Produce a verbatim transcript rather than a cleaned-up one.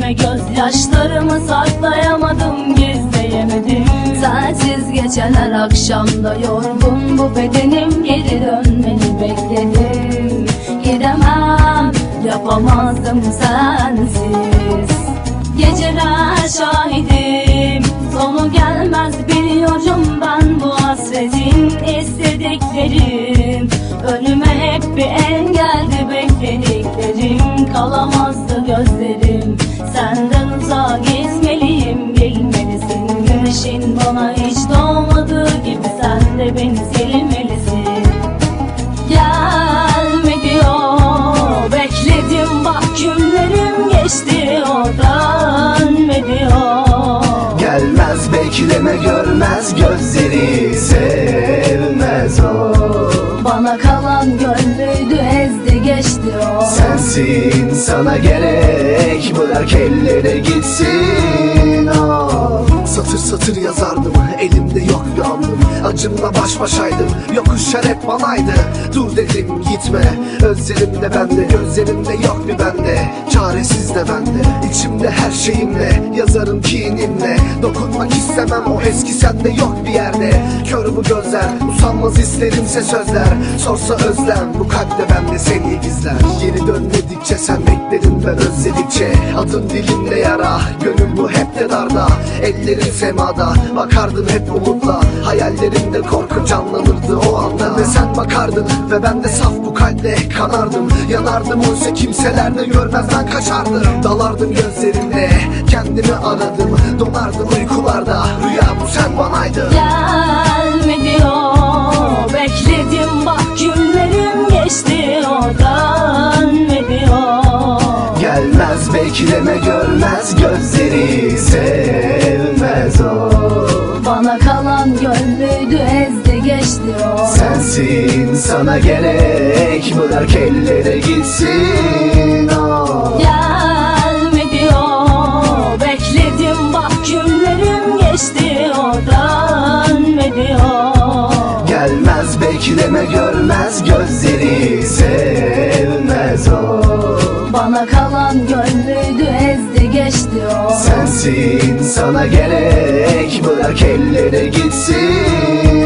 Ve gözyaşlarımı saklayamadım, gizleyemedim. Sensiz geçen her akşamda yorgun bu bedenim, geri dönmeni bekledim. Gidemem, yapamazdım sensiz. Geceler şahidim, sonu gelmez biliyorum ben bu hasretin. İstediklerim önüme hep bir engeldi, beklediklerim kalamazdı gözlerim. Senden uzağa gitmeliyim, bilmelisin. Güneşin bana hiç doğmadığı gibi sen de beni sevmelisin. Gelme diyor, bekledim bak günlerim geçti, o dönme diyor. Gelmez bekleme, görmez gözleri, sevmez o. Bana kalan gönlüydü, ezdi geçti o. Sensin sana gerek, bırak ellere gitsin o. Satır satır yazardım, elimde yok bir andım. Acımla baş başaydım, yokuşlar hep banaydı. Dur dedim gitme, özlerimde bende, gözlerimde yok bir bende. Çaresiz de bende, içimde her şeyimle, yazarım kinimle. Dokunmak istemem, o eski sende yok bir yerde. Kör bu gözler, usanmaz isterimse sözler. Sorsa özlem, bu kalpte bende seni gizler. Geri dönmedikçe sen bekledim ben özledikçe. Adın dilimde yara, gönlüm bu hep de darda. Ellerin semada, bakardım hep umutla. Hayallerimde korku canlanırdı o anda. Ve sen bakardın ve ben de saf bu kalpte kanardım. Yanardım oysa kimseler de görmez, ben kaçardım. Dalardım gözlerinde, kendimi aradım. Donardım uykularda, rüya bu sen banaydın. Gelme diyor, bekledim bak günlerim geçti, o dönme diyor. Gelmez bekleme, görmez gözleri, sevmez o. Bana kalan gönlüydü, ezdi geçti o. Sensin sana gerek, bırak ellere gitsin o. Gelme diyor, bekledim bak günlerim geçti, o dönme diyor. Gelmez bekleme, görmez gözleri, sevmez o. Bana kalan gönlüydü, ezdi geçti o. Sensin sana gerek, bırak ellere gitsin